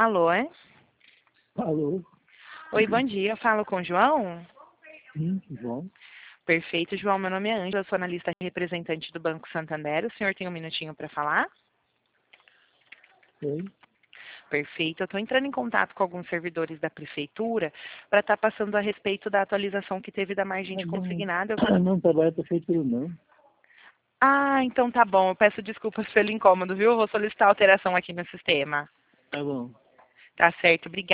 Alô, é? Alô? Oi, bom dia. Eu falo com o João? Sim, João. Perfeito, João. Meu nome é Ângela, eu sou analista representante do Banco Santander. O senhor tem um minutinho para falar? Oi. Perfeito. Eu estou entrando em contato com alguns servidores da prefeitura para estar passando a respeito da atualização que teve da margem de consignado. Não trabalha para prefeitura, não. Ah, então tá bom. Eu peço desculpas pelo incômodo, viu? Eu vou solicitar alteração aqui no sistema. Tá bom. Tá certo, obrigada.